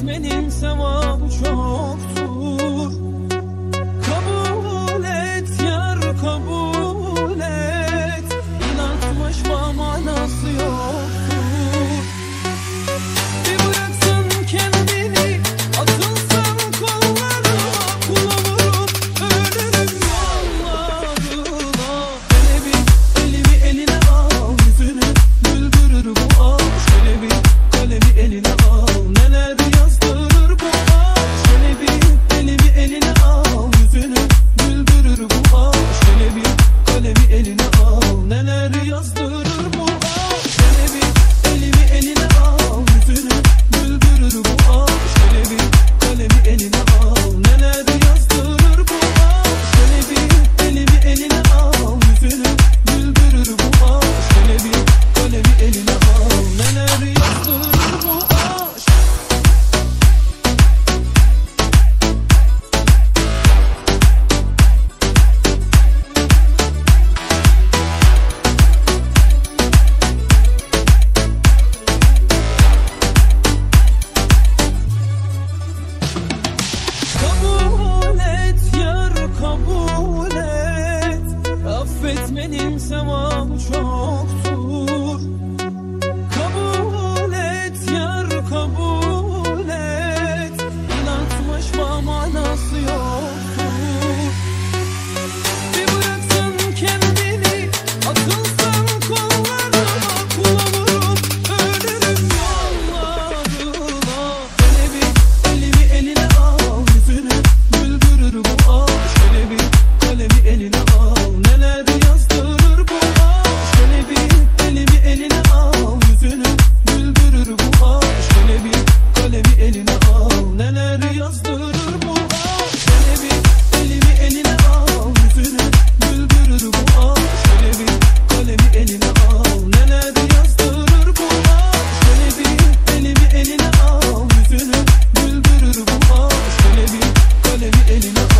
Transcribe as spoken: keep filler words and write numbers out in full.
affetmenin sevabı çoktur. Kabul et yar, kabul et. İnatlaşma manası yoktur. Bir bıraksan kendini, atılsan kollarıma, kullanırım ölürüm yollarına. Hele bir elimi eline al, yüzünü güldürür bu aşk. Hele bir kalemi eline al, neler yazdırır bu aşk. Hele bir elimi eline al, yüzünü güldürür bu aşk. Hele bir kalemi eline al, neler yazdırır bu aşk. Hele bir elimi eline al, yüzünü güldürür bu aşk. Hele bir kalemi eline al, neler yazdırır bu aşk. Hele bir elimi eline al, yüzünü güldürür bu aşk. Hele bir kalemi eline al, neler yazdırır bu aşk. Kabul et yar, kabul et. Affetmenin sevabı çoktur. Kabul et yar, kabul et. İnatlaşma manası yoktur. Bir bıraksan kendini, atılsan kollarıma, kullanırım ölürüm yollarına. Hele bir elimi eline al, yüzünü güldürür bu aşk. Hele bir kalemi eline al, neler yazdırır bu aşk. Hele bir elimi eline al, yüzünü güldürür bu aşk. Hele bir kalemi eline al, neler yazdırır bu aşk. Hele bir elimi eline al, yüzünü güldürür bu aşk. Hele bir kalemi eline al, neler yazdırır bu aşk. Hele bir elimi eline al, yüzünü güldürür bu aşk. Hele bir kalemi eline al.